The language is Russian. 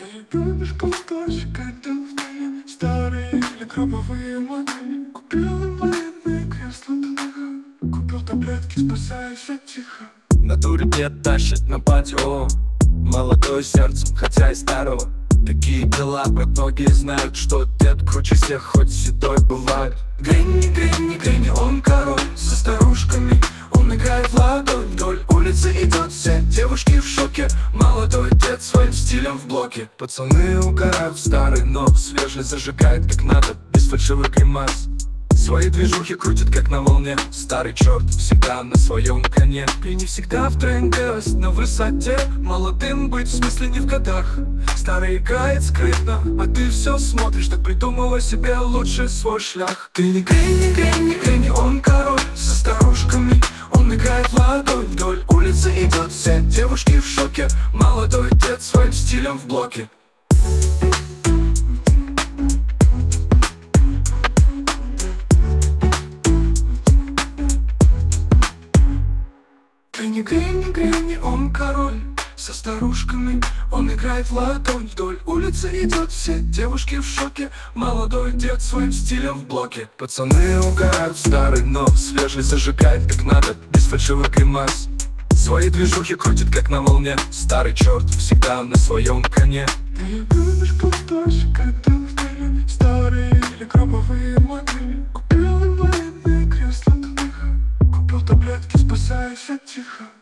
Ты любишь полтосик, это вдали старые или гробовые модели. Купил инвалидное кресло ДНХ, купил таблетки, спасаясь от тихо. В натуре дед тащит на патио, молодое сердцем, хотя и старого. Такие дела, брат, многие знают, что дед круче всех, хоть седой бывает. Гренни, Гренни, Гренни, он король со старушками. Он играет в ладонь, вдоль улицы идет, все девушки в шоке. Молодой дед своим стилем в блоке. Пацаны угорают, старый, но свежий зажигает как надо, без фальшивых гримас. Свои движухи крутит как на волне, старый черт всегда на своем коне. И не всегда в тренде, на высоте. Молодым быть в смысле не в годах. Старый играет скрытно, а ты все смотришь, так придумала себе лучше свой шлях. Ты не Гренни, Гренни, Гренни, он король со старушками. Он играет в ладонь, вдоль улицы идет, все девушки в шоке. Молодой дед своим стилем в блоке. Гренни, Гренни, Гренни, он король со старушками. Он играет в ладонь, вдоль улицы идет, все девушки в шоке. Молодой дед своим стилем в блоке. Пацаны угорают, старый, но свежий зажигает как надо, без фальшивых гримас. Свои движухи крутит как на волне, старый черт всегда на своем коне. Ты любишь полтосик, это вдали старые или гробовые модели. Купил инвалидное кресло ДНХ, купил таблетки, спасаясь от тихо.